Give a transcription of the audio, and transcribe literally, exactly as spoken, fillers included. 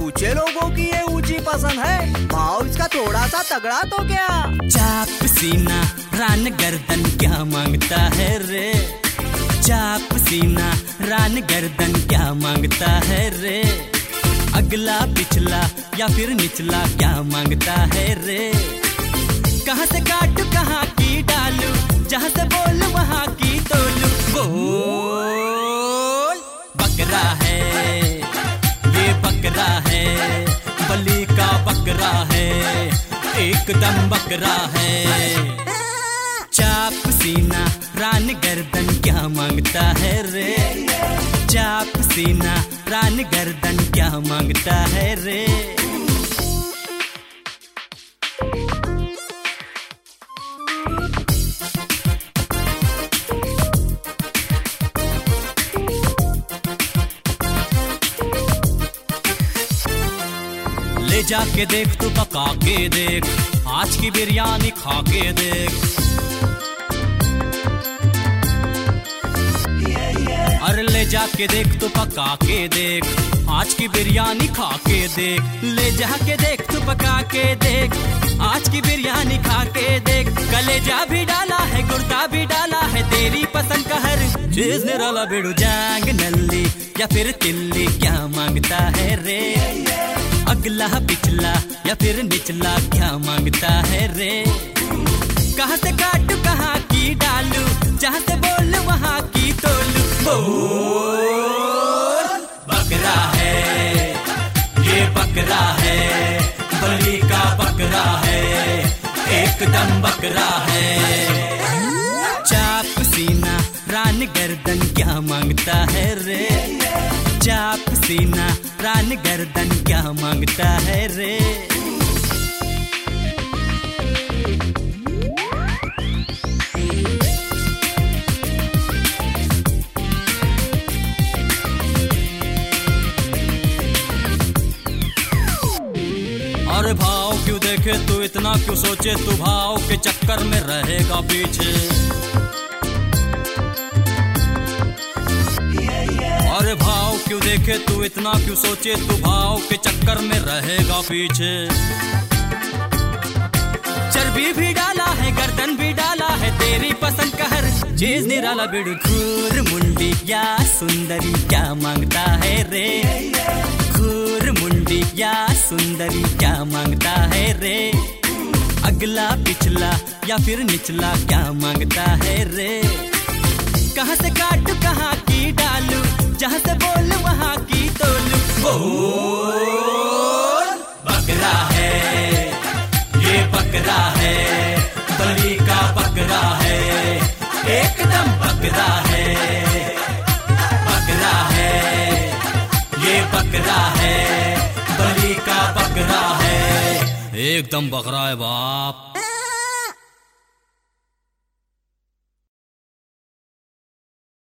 ऊंचे लोगों की ये ऊंची पसंद है, भाव इसका थोड़ा सा तगड़ा तो क्या। चाप सीना रान गर्दन क्या मांगता है रे, चाप सीना रान गर्दन क्या मांगता है रे, अगला पिछला या फिर निचला क्या मांगता है रे। कहाँ से काटू कहाँ की डालू, जहाँ से बोलू वहाँ की तोलू। बोल बकरा है ये बकरा है, बलि का बकरा है, एकदम बकरा है। चाप सीना रान गर्दन क्या मांगता है रे, चाप सीना रान गर्दन क्या मांगता है रे। ले जाके देख तू पका के देख, आज की बिरयानी खा के देख। अरे ले जाके देख तू पका के देख, आज की बिरयानी खा के देख। ले जाके देख तू पका के देख, आज की बिरयानी खा के देख। कलेजा भी डाला है गुर्दा भी डाला है, तेरी पसंद का हर चीज निराला। बिड़ू जांग नल्ली या फिर तिल्ली क्या मांगता है रे, अगला पिछला या फिर निचला क्या मांगता है रे। कहाँ से काटू कहाँ की डालू, जहाँ से बोलू वहाँ की तोलू। बोल बकरा है ये बकरा है, बलि का बकरा है, एकदम बकरा है। चाप सीना रान गर्दन क्या मांगता है रे, चाप सीना रान गर्दन क्या मांगता है रे। अरे भाव क्यों देखे तू इतना क्यों सोचे, तू भाव के चक्कर में रहेगा पीछे। अरे भाव क्यों देखे तू इतना क्यों सोचे, तू भाव के चक्कर में रहेगा पीछे। चर्बी भी डाला है गर्दन भी डाला है, तेरी पसंद का हर चीज निराला। बिड़ू खूर मुंडी या सुंदरी क्या मांगता है रे, खूर मुंडी या सुंदरी क्या मांगता है रे। अगला पिछला या फिर निचला क्या मांगता है रे। कहाँ से काटू कहाँ की डालू, जहाँ से बोलू वहाँ की तोलू। बोल बकरा है ये बकरा है, बलि का बकरा है, एकदम बकरा है। बकरा है ये बकरा है, बलि का बकरा है, एकदम बकरा है बाप।